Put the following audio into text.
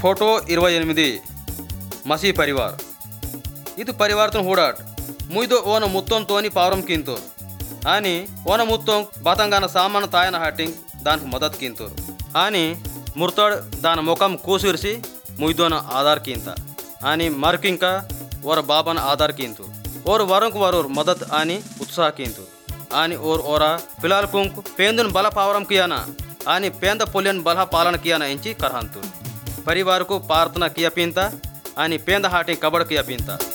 photo 28 मसी परिवार ಇದು ಪರಿವಾರತನ ಹೂಡಾಟ್ ಮುಯ್ದು ಓನ ಮುತ್ತೊಂತೋನಿ ಪಾವರಂ ಕಿಂತೋರು ಆನಿ ಓನ ಮುತ್ತೊಂ ಬಾತಂಗಾನ ಸಾಮಾನ ತಾಯನ ಹಾಟಿಂಗ್ దానికి మదత్ కింతోరు అని ముర్తాడ్ దాని ముఖం కూసిరిసి ముయ్దోన ఆధార్ కింత అని మర్కింక ఓర బాబాన ఆధార్ కింతు ఓరు వరంకు వరోర్ మదత్ అని ఉత్సాహ కింతు అని ఓర్ ఓరా పిలాల్ కుంక్ పేందున్ బల పావరం కియానా అని పేంద పొలియన్ బల పాలన కియానా ఇంచి కర్హంతు పరివారకు ప్రార్థన కియపింత అని పేంద హాటి కబడ్ కియపింత